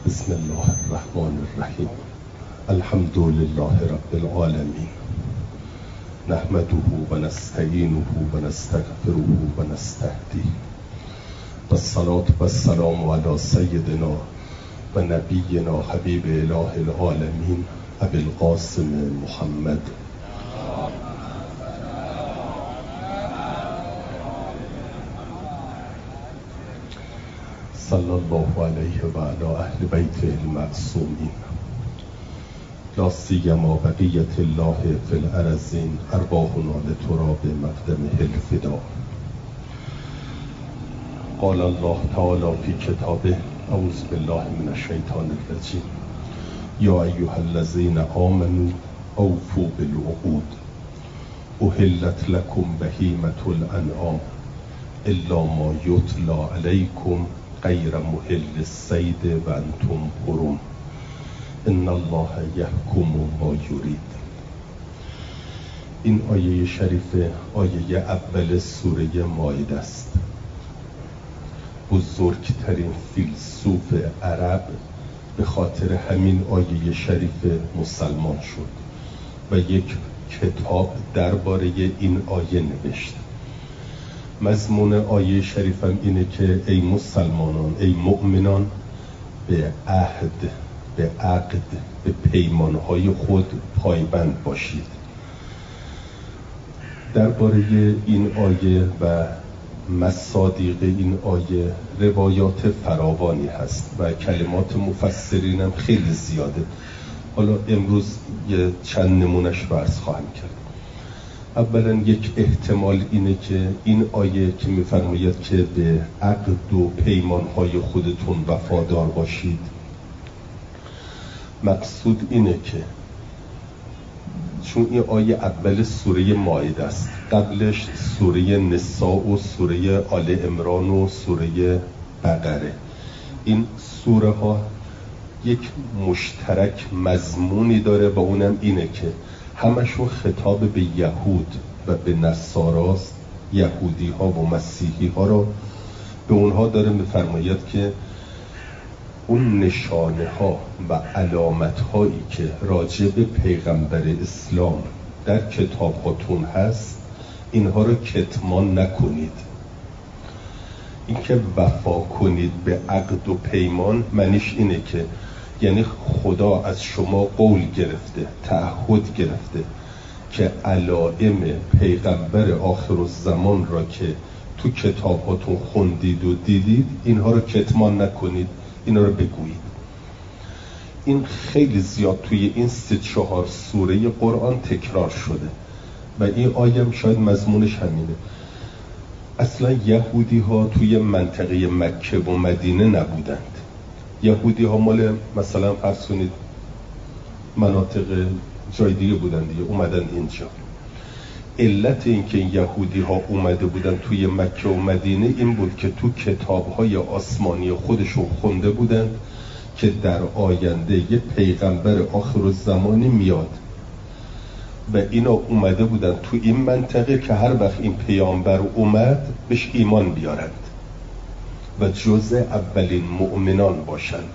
بسم الله الرحمن الرحیم. الحمد لله رب العالمین، نحمده و نستعینه و نستغفره و نستهدیه، والصلاة والسلام علی سیدنا و نبینا حبیب اله العالمین ابی القاسم محمد. صلی الله علیه و علی اهل بیته المعصومین، لا سیما بقیت الله فی الارضین، ارواحنا لتراب مقدمه الفدا. قال الله تعالی فی کتابه، اعوذ بالله من الشیطان الرجیم، یا ایها الذین آمنوا اوفوا بالعقود، احلت لکم بهیمة الانعام الا ما یتلی علیکم غیر محل الصید و انتم حرم، ان الله یحکم ما یرید. این آیه شریف آیه اول سوره مائده است. بزرگترین فیلسوف عرب به خاطر همین آیه شریف مسلمان شد و یک کتاب درباره این آیه نوشت. مضمون آیه شریفم اینه که ای مسلمانان، ای مؤمنان، به عهد، به عقد، به پیمانهای خود پایبند باشید. درباره این آیه و مصادیق این آیه روایات فراوانی هست و کلمات مفسرین هم خیلی زیاده. حالا امروز یه چند نمونش رو عرض خواهم کرد. اولا یک احتمال اینه که این آیه که می‌فرماید که به عقد و پیمانهای خودتون وفادار باشید، مقصود اینه که چون این آیه اول سوره مائده است، قبلش سوره نساء و سوره آل عمران و سوره بقره، این سوره ها یک مشترک مضمونی داره و اونم اینه که همشون خطاب به یهود و به نصاراست. یهودی ها و مسیحی ها رو به اونها داره میفرماید که اون نشانه ها و علامت هایی که راجع به پیغمبر اسلام در کتاب هاتون هست، اینها رو کتمان نکنید. این که وفا کنید به عقد و پیمان معنیش اینه که یعنی خدا از شما قول گرفته، تعهد گرفته که علائم پیغمبر آخرالزمان را که تو کتاباتون خوندید و دیدید، اینها رو کتمان نکنید، اینا رو بگویید. این خیلی زیاد توی این 3-4 سوره قرآن تکرار شده و این آیه هم شاید مضمونش همینه. اصلا یهودی ها توی منطقه مکه و مدینه نبودند. یهودی ها مال مثلا فرض کنید مناطق جای دیگه بودن دیگه، اومدن اینجا. علت این که یهودی ها اومده بودن توی مکه و مدینه این بود که تو کتاب های آسمانی خودشون خونده بودن که در آینده یه پیغمبر آخرالزمانی میاد و اینا اومده بودن تو این منطقه که هر وقت این پیامبر اومد بهش ایمان بیارند و جزء اولین مؤمنان باشند.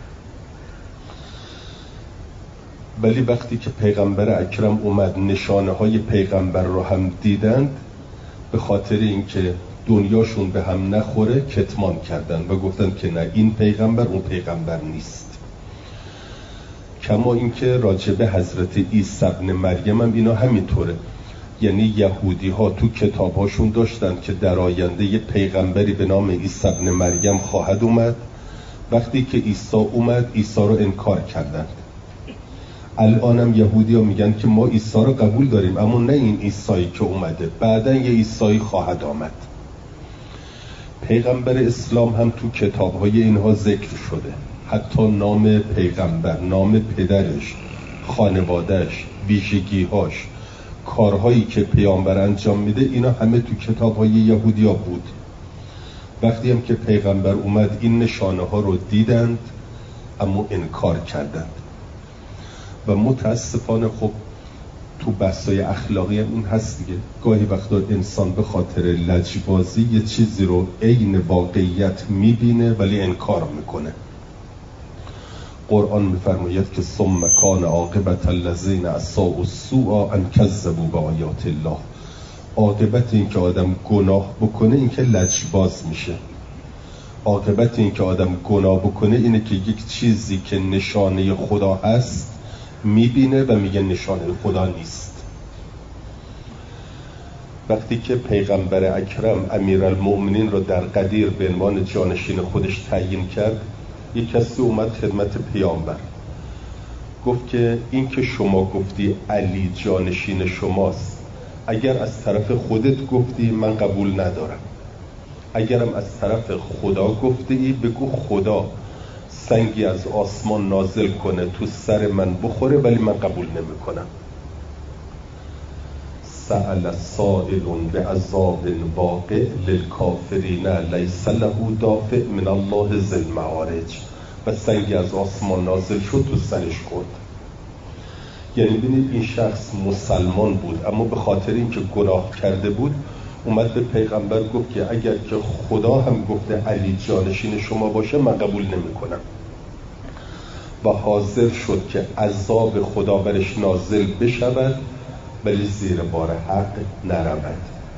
ولی وقتی که پیغمبر اکرم اومد، نشانه های پیغمبر رو هم دیدند، به خاطر اینکه دنیاشون به هم نخوره کتمان کردن و گفتن که نه، این پیغمبر اون پیغمبر نیست. کما اینکه راجب حضرت عیسی ابن مریم هم اینا همینطوره. یعنی یهودی ها تو کتاب هاشون داشتن که در آینده یه پیغمبری به نام عیسی ابن مریم خواهد اومد. وقتی که عیسی اومد، عیسی رو انکار کردند. الان هم یهودی ها میگن که ما عیسی رو قبول داریم، اما نه این عیسی که اومده، بعدن یه عیسی خواهد آمد. پیغمبر اسلام هم تو کتاب های اینها ذکر شده، حتی نام پیغمبر، نام پدرش، خانوادهش، ویژگی‌هاش، کارهایی که پیامبر انجام میده، اینا همه تو کتاب‌های یهودیا بود. وقتی هم که پیغمبر اومد این نشانه ها رو دیدند اما انکار کردند و متاسفانه خب تو بحث‌های اخلاقی هم این هست دیگه. گاهی وقتا انسان به خاطر لجبازی یه چیزی رو عین واقعیت میبینه ولی انکار میکنه. قرآن میفرماید که ثم کان عاقبت الذین اساءوا السوء ان کذبوا بآیات الله. عاقبت این که آدم گناه بکنه این که لجباز میشه. عاقبت این که آدم گناه بکنه اینه که یک چیزی که نشانه خدا هست میبینه و میگه نشانه خدا نیست. وقتی که پیغمبر اکرم امیرالمؤمنین رو در قدیر به عنوان جانشین خودش تعیین کرد، یک کسی اومد خدمت پیامبر گفت که این که شما گفتی علی جانشین شماست، اگر از طرف خودت گفتی من قبول ندارم، اگرم از طرف خدا گفته ای بگو خدا سنگی از آسمان نازل کنه تو سر من بخوره ولی من قبول نمی کنم. سأل سائل بعذاب واقع للکافرین لیس له دافع من الله ذی المعارج. و سنگی از آسمان نازل شد تو سرش خورد. یعنی ببینید این شخص مسلمان بود اما به خاطر اینکه گناه کرده بود اومد به پیغمبر گفت که اگر که خدا هم گفته علی جانشین شما باشه من قبول نمی کنم و حاضر شد که عذاب خدا برش نازل بشود ولی زیر بار حق نرود.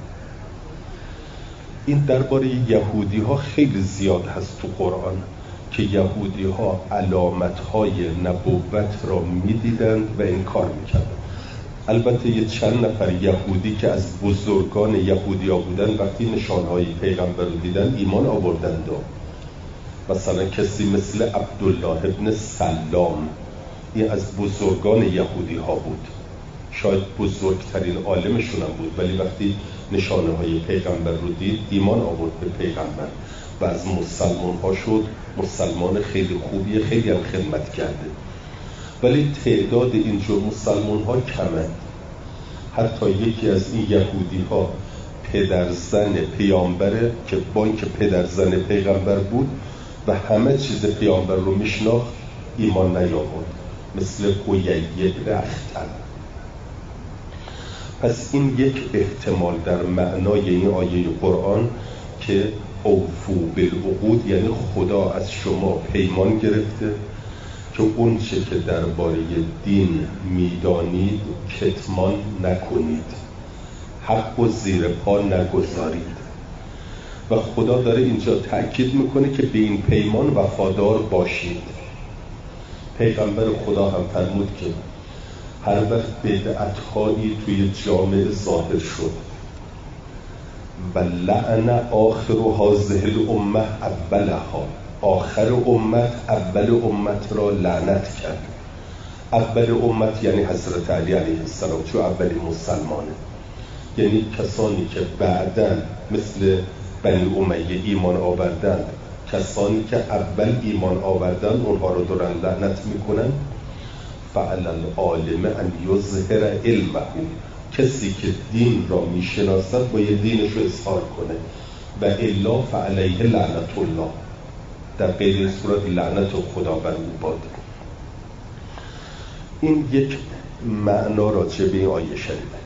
این درباره یهودی ها خیلی زیاد هست تو قرآن که یهودی ها علامت های نبوت را میدیدند و انکار میکردند. البته یه چند نفر یهودی که از بزرگان یهودی ها بودن وقتی نشانهای پیغمبر رو دیدن ایمان آوردند. مثلا کسی مثل عبدالله ابن سلام، این از بزرگان یهودی ها بود، شاید بزرگترین عالمشون هم بود، ولی وقتی نشانه های پیغمبر رو دید ایمان آورد به پیغمبر و از مسلمان ها شد. مسلمان خیلی خوبیه، خیلی هم خدمت کرده، ولی تعداد اینجور مسلمان ها کمه. حتی یکی از این یهودی ها پدرزن پیامبره که با اینکه پدرزن پیغمبر بود و همه چیز پیامبر رو میشناخت ایمان نیاورد، مثل قیی بن اخطب. پس این یک احتمال در معنای این آیه قرآن که اوفو بالعقود، یعنی خدا از شما پیمان گرفته که اون چه که درباره دین میدانید کتمان نکنید، حق و زیر پا نگذارید. و خدا داره اینجا تأکید میکنه که به این پیمان وفادار باشید. پیغمبر خدا هم فرمود که هر وقت بدعت‌هایی توی جامعه ظاهر شد و لعن آخر هذه الامه اولها، آخر امت اول امت را لعنت کرد. اول امت یعنی حضرت علی علیه السلام، چون اولی مسلمانه، یعنی کسانی که بعداً مثل بنی امیه ایمان آوردند، کسانی که اول ایمان آوردن اونها رو دارن لعنت میکنن. فعلی العالم ان یظهر علمه، کسی که دین را میشناسد باید دینش رو اظهار کنه و الا فعلیه لعنت الله، در غیر صورت لعنت خدا بر او باد. این یک معنا راجع به این آیه شریفه.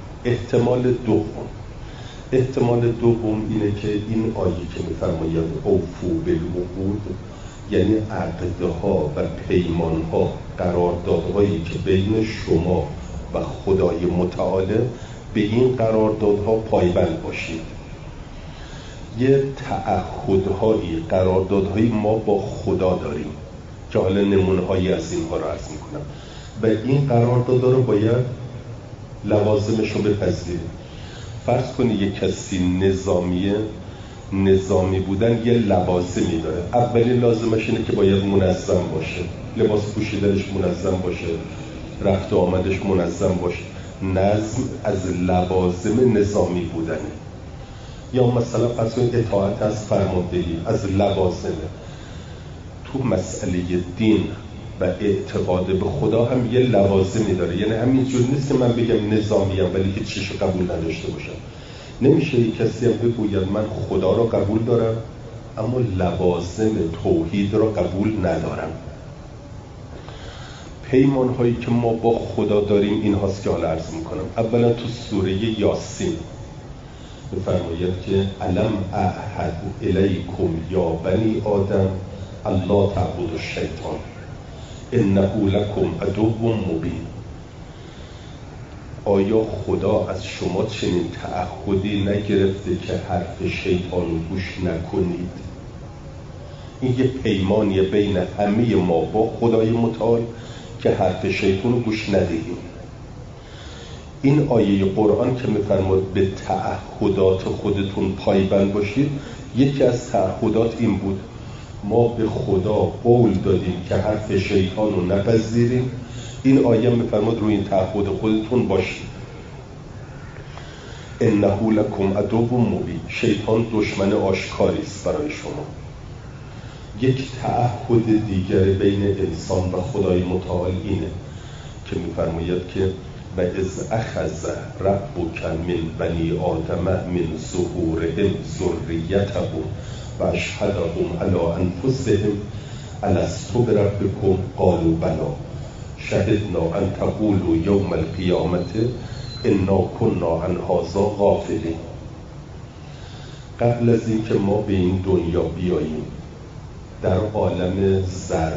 احتمال دوم اینه که این آیه که میفرماید اوفو بالعقود، یعنی عقدها و پیمانها، قراردادهایی که بین شما و خدای متعال، به این قراردادها پایبند باشید. یه تعهدهایی، قراردادهایی ما با خدا داریم که حالا نمونه‌هایی از اینها رو عرض میکنم و این قراردادها رو باید لوازمش رو بپذیریم. فرض کنید یک کسی نظامی بودن یه لوازمی داره. اولین لازمش اینه که باید منظم باشه، لباس پوشیدنش منظم باشه، رفت و آمدش منظم باشه. نظم از لوازم نظامی بودنه. یا مثلا فرض کنید اطاعت از فرماندهی از لوازمه. تو مسئله دین و اعتقاد به خدا هم یه لوازمی داره. یعنی همینجور نیست که من بگم نظامیم ولی که چیش قبول نداشته باشم. نمیشه یک کسی هم بگوید من خدا را قبول دارم اما لوازم توحید را قبول ندارم. پیمان هایی که ما با خدا داریم این هاست که حالا عرض میکنم. اولا تو سوره یاسین میفرماید که الم اعهد الیکم یا بنی آدم الله تعبد الشیطان. انه لکم عدو مبین. آیا خدا از شما چنین تعهدی نگرفته که حرف شیطان رو گوش نکنید؟ این یه پیمانی بین همه ما با خدای متعال که حرف شیطان رو گوش ندهیم. این آیه قرآن که می‌فرماید به تعهدات خودتون پایبند باشید، یکی از تعهدات این بود ما به خدا قول دادیم که حرف شیطان رو نپذیریم. این آیه می‌فرماید روی این تعهد خودتون باشید. انه لکم عدو مبین. شیطان دشمن آشکاری است برای شما. یک تعهد دیگر بین انسان و خدای متعال اینه که می‌فرماید که و اذ اخذ ربک من بنی آدم من ظهورهم ذریتهم و اشهدهم علی انفسهم الست بربکم قالوا بلی شهدنا ان تقولوا یوم القیامة انا کنا عن هذا غافلین. قبل از اینکه ما به این دنیا بیاییم در عالم زر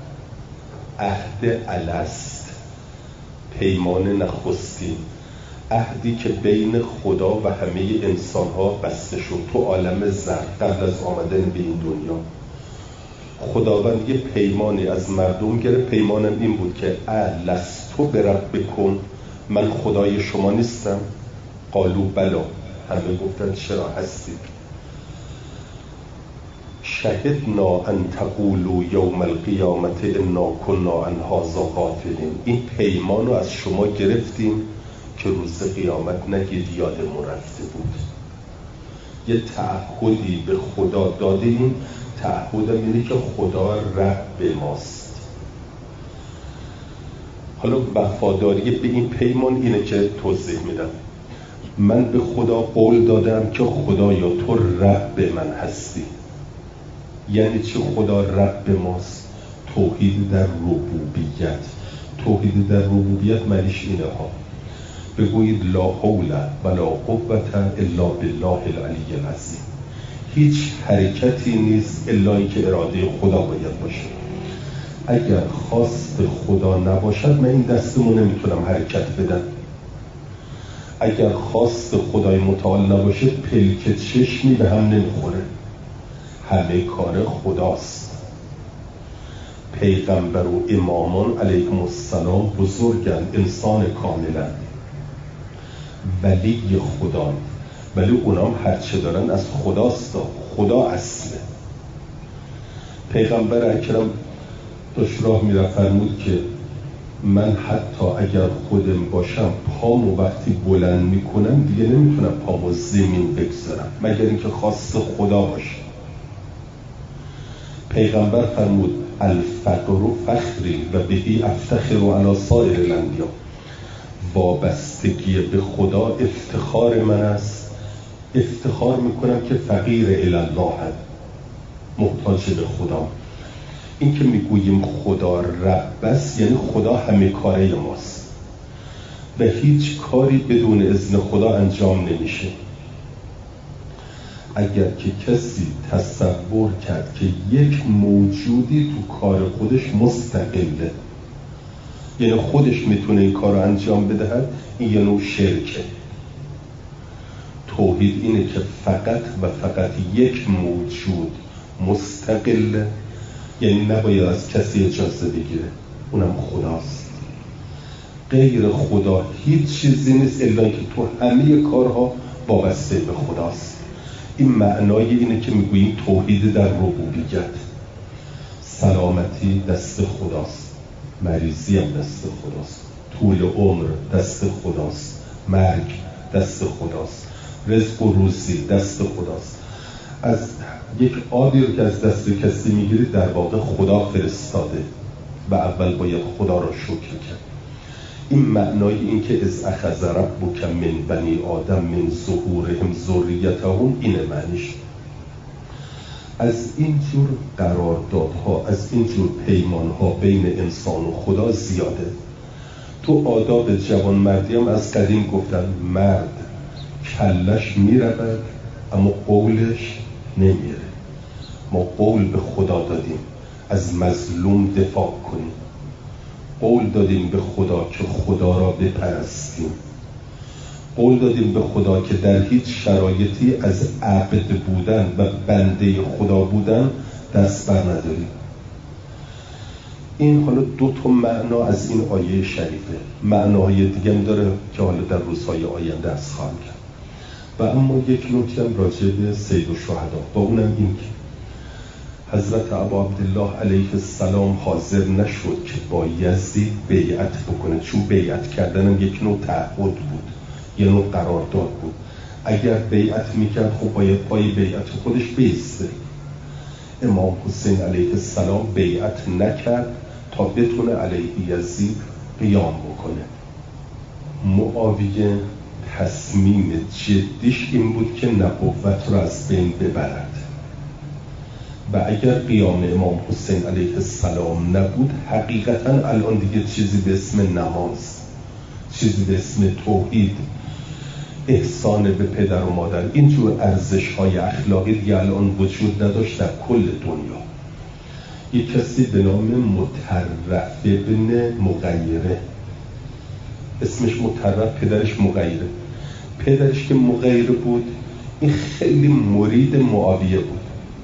عهد الست، پیمان نخستین، عهدی که بین خدا و همه انسان‌ها بسته شد تو عالم زر قبل از آمدن به این دنیا. خداوند یه پیمانی از مردم گرفت. پیمانم این بود که الست بربکم، من خدای شما نیستم؟ قالوا بلا، همه گفتن چرا هستید. شهدنا ان تقولوا یوم القیامة انا کنا عن هذا غافلین. این پیمان رو از شما گرفتیم که روز قیامت نگید یادمون رفته بود. یه تعهدی به خدا دادیم. تعهدم اینه که خدا رب ماست. حالا وفاداری به این پیمان اینه که توضیح میدم. من به خدا قول دادم که خدایا تو رب من هستی. یعنی چه خدا رب ماست؟ توحید در ربوبیت. توحید در ربوبیت معنیش اینه ها، بگویید لا حول ولا قوة الا بالله العلی العظیم. هیچ حرکتی نیست الا اینکه اراده خدا باید باشه. اگر خواست خدا نباشد من این دستمو نمیتونم حرکت بدم. اگر خواست خدای متعال نباشه پلک چشمی به هم نمیخوره. همه کار خداست. پیغمبر و امامان علیهم السلام بزرگن، انسان کاملن، ولی خدا، ولی اونام هرچه دارن از خداست. خدا اصله. پیغمبر اکرم داشت راه میرفت فرمود که من حتی اگر خودم باشم پامو وقتی بلند میکنم دیگه نمیتونم پامو زمین بگذارم مگر اینکه خواست خدا باشه. پیغمبر فرمود الفقر فخری و بهی افتخر علی سایر الانبیاء. وابستگی به خدا افتخار من است. افتخار میکنم که فقیر الی الله، محتاج به خدا. این که میگوییم خدا رب است یعنی خدا همه کاره ماست و هیچ کاری بدون اذن خدا انجام نمیشه. اگر که کسی تصور کرد که یک موجودی تو کار خودش مستقله، یعنی خودش میتونه این کار رو انجام بدهد، این یه نوع شرکه. توحید اینه که فقط و فقط یک موجود مستقله، یعنی نباید از کسی اجازه بگیره، اونم خداست. غیر خدا هیچ چیزی نیست الا اینکه تو همه کارها وابسته به خداست. این معنای اینه که میگوییم توحید در ربوبیت. سلامتی دست خداست، مریضی هم دست خداست، طول عمر دست خداست، مرگ دست خداست، رزق و روزی دست خداست. از یک آبی رو که از دست کسی میگیرید در واقع خدا فرستاده و اول باید خدا را شکر کرد. این معنای این که از اخذ ربک من بنی آدم من ظهورهم ذریتهم اینه معنیش. از این جور قراردادها، از این جور پیمانها بین انسان و خدا زیاده. تو آداب جوانمردی هم از قدیم گفتن مرد کلش میرود اما قولش نمیره. ما قول به خدا دادیم از مظلوم دفاع کنیم. قول دادیم به خدا که خدا را بپرستیم، قول دادیم به خدا که در هیچ شرایطی از عبد بودن و بنده خدا بودن دست بر نداریم. این حالا 2 معنا از این آیه شریفه، معناهای دیگه هم داره که حالا در روزهای آینده از خواهم کرد. و اما یک نکته هم راجع به سید الشهدا، با اونم این که حضرت ابا عبدالله علیه السلام حاضر نشد که با یزید بیعت بکنه، چون بیعت کردنم یک نوع تعهد بود، یه نوع قرارداد بود. اگر بیعت میکرد خب باید پای بیعت خودش بیسته. امام حسین علیه السلام بیعت نکرد تا بتونه علیه یزید قیام بکنه. معاویه تصمیم جدیش این بود که نبوت را از بین ببرد و اگر قیام امام حسین علیه السلام نبود، حقیقتا الان دیگه چیزی به اسم نماز، چیزی به اسم توحید، احسان به پدر و مادر، اینجور ارزش‌های اخلاقی دیگه الان وجود نداشت در کل دنیا. یک کسی به نام مطرف ابن مغیره، اسمش مطرف، پدرش مغیره. پدرش که مغیره بود، این خیلی مرید معاویه بود.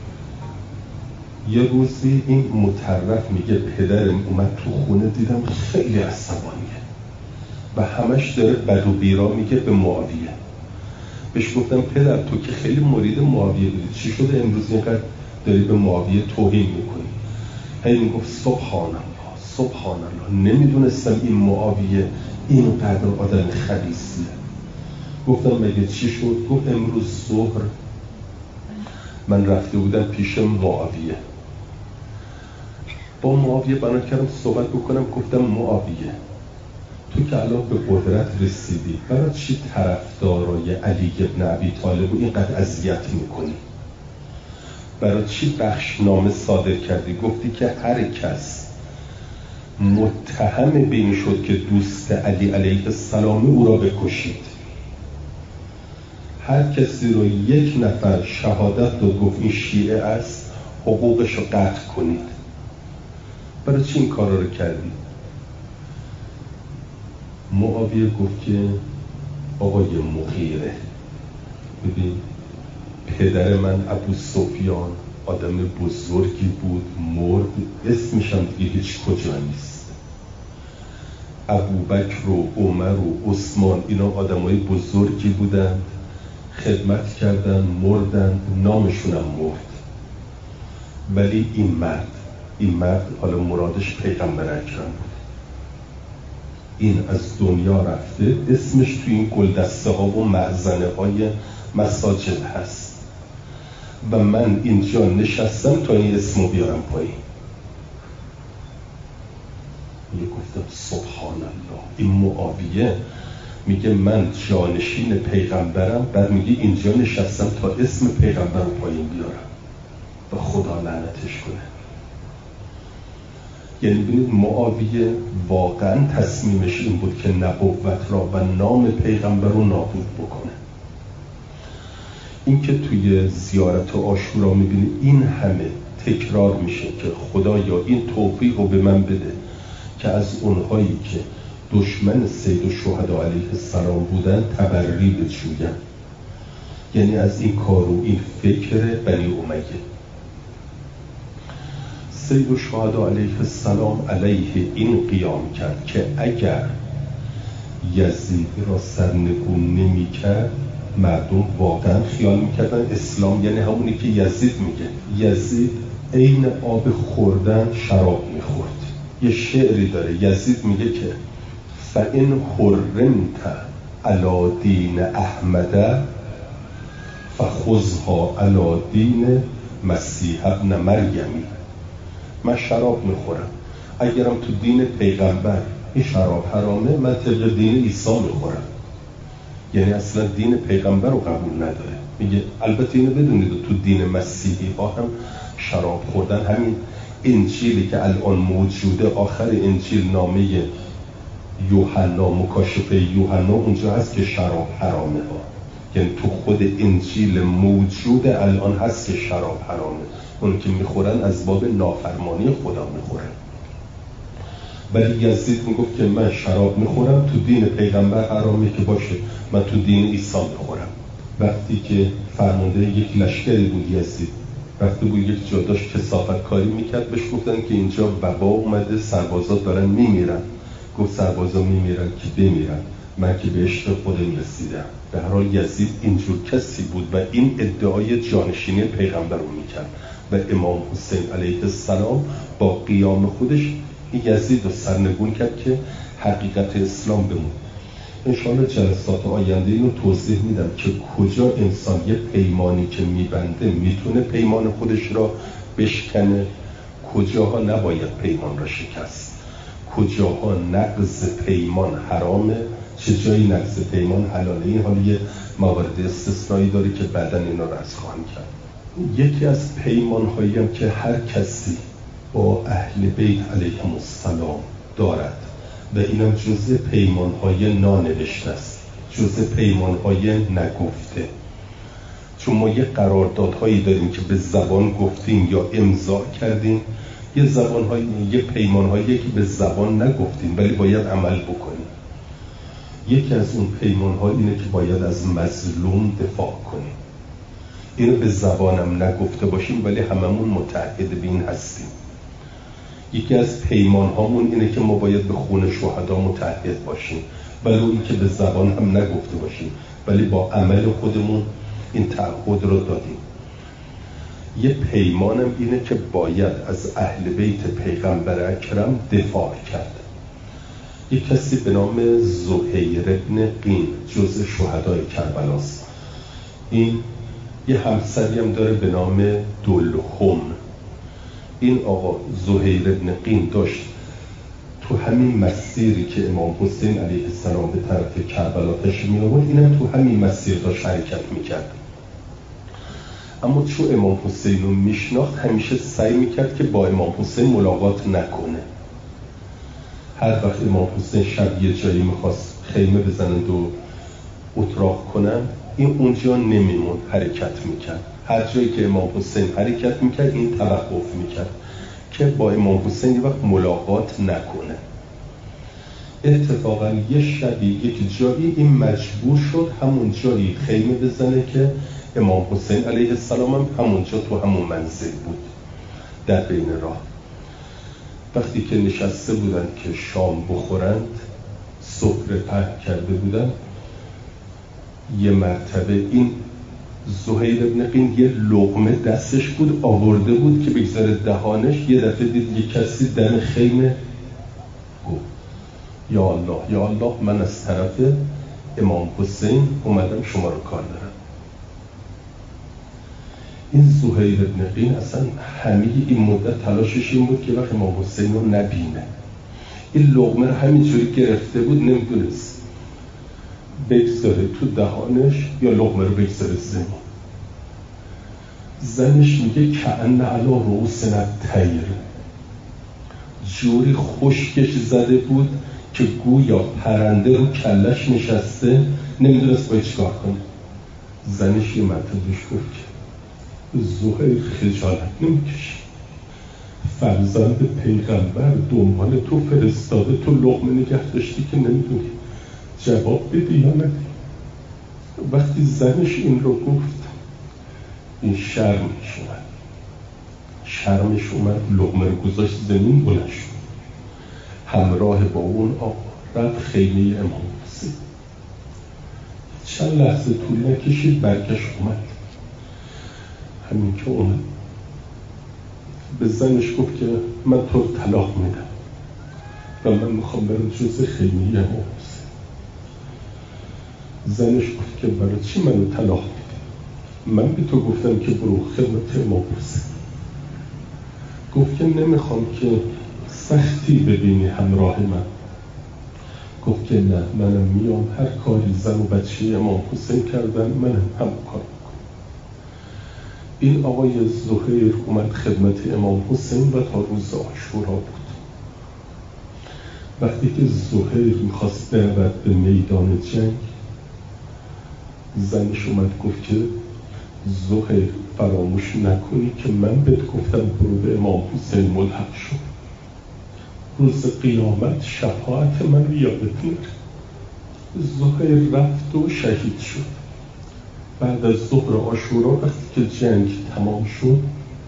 یه روزی این مطرف میگه پدرم اومد تو خونه، دیدم خیلی عصبانیه و همش داره بد و بیرا میگه به معاویه. بهش گفتم پدر تو که خیلی مرید معاویه بودی، چی شده امروز اینقدر داری به معاویه توهین میکنی؟ هی میگفت سبحان الله سبحان الله، نمیدونستم این معاویه اینقدر آدم خبیثیه. گفتم مگه چی شد؟ گفت امروز ظهر من رفته بودم پیش معاویه، با معاویه بنا کردم صحبت بکنم. گفتم معاویه تو که الان به قدرت رسیدی، برای چی طرفدارای علی ابن ابی طالب رو اینقدر اذیت میکنی؟ برای چی بخشنامه صادر کردی؟ گفتی که هر کس متهم به این شد که دوست علی علیه السلام او را بکشید. هر کسی رو یک نفر شهادت داد گفت این شیعه است، حقوقش رو قطع کنید. برای چی این کار رو کردی؟ معاویه گفت که آقای مغیره، ببین پدر من ابو سفیان آدم بزرگی بود، مرد، اسمش هم دیگه هیچ کجا نیست. ابوبکر و عمر و عثمان اینا آدمای بزرگی بودند، خدمت کردن، مردن، نامشون هم مرد. ولی این مرد حالا مرادش پیغمبر اکرم بود، این از دنیا رفته، اسمش توی این گلدسته ها و معزنه های مساجد هست و من اینجا نشستم تا این اسمو بیارم پایین. یه گفتم سبحان الله، این معاویه میگه من جانشین پیغمبرم، بعد میگه اینجا نشستم تا اسم پیغمبر رو پایین بیارم و خدا لعنتش کنه. یعنی ببینید معاویه واقعا تصمیمش این بود که نبوت را و نام پیغمبر رو نابود بکنه. این که توی زیارت عاشورا میبینید این همه تکرار میشه که خدایا این توفیق رو به من بده که از اونهایی که دشمن سید الشهدا علیه السلام بودن تبری بجویم. یعنی از این کار و این فکر بنی امیه. سید الشهدا علیه السلام علیه این قیام کرد که اگر یزید را سرنگون نمی کرد، مردم واقعا خیال میکردن اسلام یعنی همونی که یزید میگه. یزید عین آب خوردن شراب میخورد. یه شعری داره، یزید میگه که فَإِنْ حُرِّمْتَ عَلَى دِینِ احمد فَخُذْهَا عَلَى دِینِ مسیح ابن مریمی. من شراب میخورم، اگرم تو دین پیغمبر این شراب حرامه، من طبق دین عیسی میخورم. یعنی اصلا دین پیغمبر رو قبول نداره. میگه البته اینو بدونید تو دین مسیحی ها هم شراب خوردن، همین انجیلی که الان موجوده، آخر انجیل نامه یوحنا، مکاشفه یوحنا اونجا هست که شراب حرامه ها. یعنی تو خود انجیل موجوده الان هست که شراب حرامه. اون که میخورن از باب نافرمانی خدا میخورن ولی یزید میگفت که من شراب میخورم، تو دین پیغمبر حرامه که باشه، من تو دین عیسی میخورم. وقتی که فرمانده یک لشکری بود یزید، وقتی بود یک جا داشت کثافت کاری میکرد، بهش گفتن که اینجا وبا اومده، سربازا دارن میمیرن. گفت سربازا میمیرن که بمیرن، من که به عشق خودم رسیدم. به هر حال یزید اینجور کسی بود و این ادعای جانشینی پیغمبر رو میکرد و امام حسین علیه السلام با قیام خودش یزید رو سرنگون کرد که حقیقت اسلام بمونه. انشاءالله جلسات آینده اینو توضیح میدم که کجا انسان یه پیمانی که میبنده میتونه پیمان خودش را بشکنه، کجاها نباید پیمان را شکست، کجاها نقض پیمان حرامه، چه جایی نقض پیمان حلاله. این حالا یه موارد استثنایی داره که بعداً اینا رو از خواهم کرد. یکی از پیمان هایی هم که هر کسی با اهل بیت علیهم السلام دارد و اینم جزء پیمان های نانوشته است، جزء پیمان های نگفته. چون ما یه قراردادهایی داریم که به زبان گفتیم یا امضا کردیم، یه پیمان هایی که به زبان نگفتیم ولی باید عمل بکنیم. یکی از اون پیمان ها اینه که باید از مظلوم دفاع کنیم. اینو به زبانم نگفته باشیم ولی هممون متعهد به این هستیم. یکی از پیمان هامون اینه که ما باید به خون شهدا متعهد باشیم، ولی این که به زبان هم نگفته باشیم ولی با عمل خودمون این تعهد رو دادیم. یه پیمانم اینه که باید از اهل بیت پیغمبر اکرم دفاع کرد. یک کسی به نام زهیر ابن قین جزء شهدای کربلاست. این یه همسری هم داره به نام دلهم. این آقا زهیر ابن قین داشت تو همین مسیری که امام حسین علیه السلام به طرف کربلا تشریف می‌آورد، اینم تو همین مسیر داشت حرکت میکرد. اما چون امام حسین رو میشناخت همیشه سعی میکرد که با امام حسین ملاقات نکنه. هر وقت امام حسین شب یه جایی میخواست خیمه بزنند و اتراق کنن، این اونجا نمیمون، حرکت میکرد. هر جایی که امام حسین حرکت میکرد این توقف میکرد که با امام حسین یه وقت ملاقات نکنه. اتفاقا یه شبی یک جایی این مجبور شد همون جایی خیمه بزنه که امام حسین علیه السلام هم همونجا تو همون منزل بود در بین راه. وقتی که نشسته بودن که شام بخورند، سفره پهن کرده بودن، یه مرتبه این زهیر ابن قین یه لقمه دستش بود آورده بود که بگذاره دهانش، یه دفعه دید یه کسی دم خیمه گفت یا الله یا الله، من از طرف امام حسین اومدم شما رو کار دارم. این زهیر ابن قین اصلا همه این مدت تلاشش این بود که وقت امام حسین رو نبینه. این لقمه رو همینجوری گرفته بود، نمیدونست بگذاره تو دهانش یا لقمه رو بگذاره زمین. زنش میگه کأن علی رؤوسنا الطیر، جوری خشکش زده بود که گویا پرنده رو کلش نشسته، نمیدونست باید چیکار کنه. زنش یه مرتبهش گفت که زهیر خجالت نمیکشی؟ فرزند پیغمبر دنبال تو فرستاده، تو لقمه نگه داشتی که نمیدونی جواب بدی یا ندی. وقتی زنش این رو گفت این شرمش اومد، لقمه رو گذاشت زمین، بلند شد، همراه با اون آقا رفت خیمه امام حسین. چند لحظه طول نکشید برگشت اومد. همین که اومد به زنش گفت که من تو رو طلاق میدم و من میخوام برم جز خیمه امام حسین. زنش گفت که برای چی منو طلاق میدی؟ من به تو گفتم که برو خدمت امام حسین. گفت که نمیخوام که سختی ببینی همراه من. گفت که نه، منم میام هر کاری زن و بچه امام حسین کردن منم هم کار میکنم. این آقای زهیر اومد خدمت امام حسین و تا روز عاشورا بود. وقتی که زهیر میخواست برود به میدان جنگ، زنش اومد گفت که زهیر فراموش نکنی که من بهت گفتم برو به امام حسین ملحق شد. روز قیامت شفاعت من یادتون. زهیر رفت و شهید شد. بعد از ظهر عاشورا وقتی که جنگ تمام شد،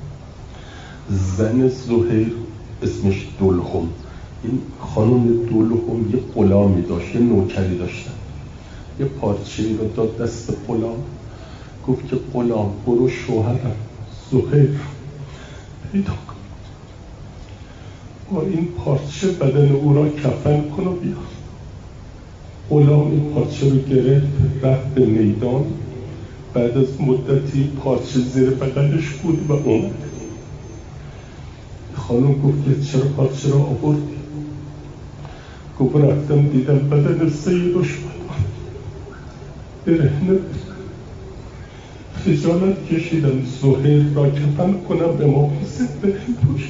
زن زهیر اسمش دلهم، این خانم دلهم یه غلامی داشت، یه نوکری داشتن. یه پارچه‌ای رو داد دست غلام، گفت که غلام برو شوهرم زهیر پیدا کن، با این پارچه بدن او را کفن کن و بیار. غلام این پارچه رو گرفت، رفت به میدان. بعد از مدتی پارچه زیر بغلش بود و اومد. خانم گفت که چرا پارچه را آوردی؟ گفت رفتم دیدم بدن سید و شد برهنه، خجالت کشیدم زهیر را کفن کنم، به ما پسید به پوشید.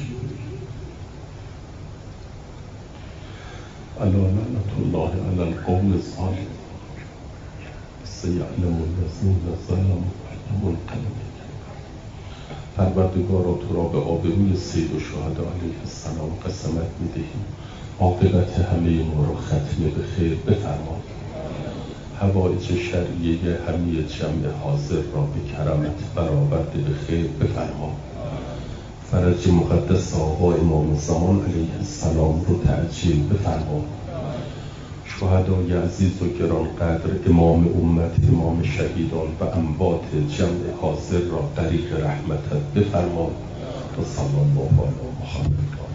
الا لعنت الله علی القوم الظالمین سیعلم الذین ظلموا منقلبون. پروردگارا تو را به آبروی سید و شهدا علیه السلام قسمت می‌دهیم عاقبت همه ما را ختم به خیر بفرما. حوائج شرعیه همه جمع حاضر را به کرمت برآورده به خیر بفرما. فرج مقدس آقا امام زمان علیه السلام رو تعجیل بفرما. شهدای عزیز و گرانقدر امام امت، امام شهیدان و اموات جمع حاضر را غریق رحمتت بفرما. و صلی الله علی محمد.